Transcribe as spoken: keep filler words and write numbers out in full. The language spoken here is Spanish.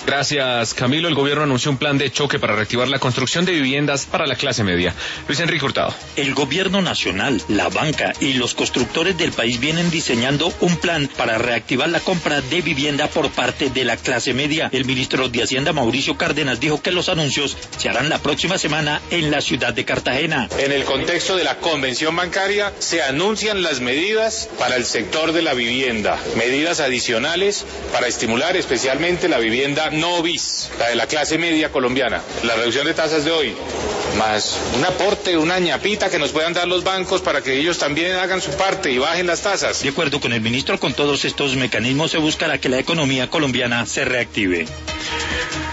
Gracias, Camilo. El gobierno anunció un plan de choque para reactivar la construcción de viviendas para la clase media. Luis Enrique Hurtado. El gobierno nacional, la banca y los constructores del país vienen diseñando un plan para reactivar la compra de vivienda por parte de la clase media. El ministro de Hacienda, Mauricio Cárdenas, dijo que los anuncios se harán la próxima semana en la ciudad de Cartagena. En el contexto de la convención bancaria se anuncian las medidas para el sector de la vivienda, medidas adicionales para estimular especialmente la vivienda no bis, la de la clase media colombiana. La reducción de tasas de hoy, más un aporte, una ñapita que nos puedan dar los bancos para que ellos también hagan su parte y bajen las tasas. De acuerdo con el ministro, con todos estos mecanismos se buscará que la economía colombiana se reactive.